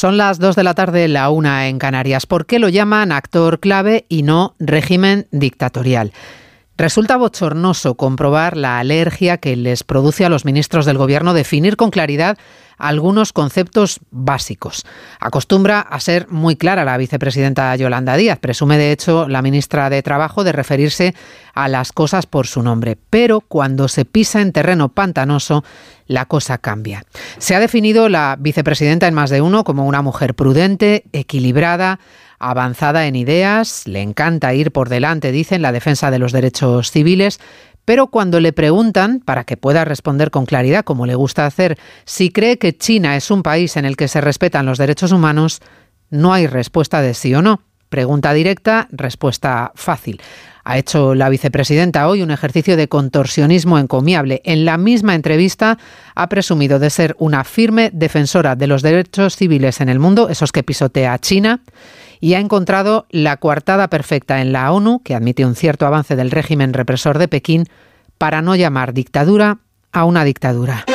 Son las 2 de la tarde, la 1 en Canarias. ¿Por qué lo llaman actor clave y no régimen dictatorial? Resulta bochornoso comprobar la alergia que les produce a los ministros del Gobierno definir con claridad algunos conceptos básicos. Acostumbra a ser muy clara la vicepresidenta Yolanda Díaz. Presume, de hecho, la ministra de Trabajo de referirse a las cosas por su nombre. Pero cuando se pisa en terreno pantanoso, la cosa cambia. Se ha definido la vicepresidenta en más de uno como una mujer prudente, equilibrada, avanzada en ideas, le encanta ir por delante, dice, en la defensa de los derechos civiles, pero cuando le preguntan, para que pueda responder con claridad, como le gusta hacer, si cree que China es un país en el que se respetan los derechos humanos, no hay respuesta de sí o no. Pregunta directa, respuesta fácil. Ha hecho la vicepresidenta hoy un ejercicio de contorsionismo encomiable. En la misma entrevista ha presumido de ser una firme defensora de los derechos civiles en el mundo, esos que pisotea China, y ha encontrado la coartada perfecta en la ONU, que admite un cierto avance del régimen represor de Pekín, para no llamar dictadura a una dictadura.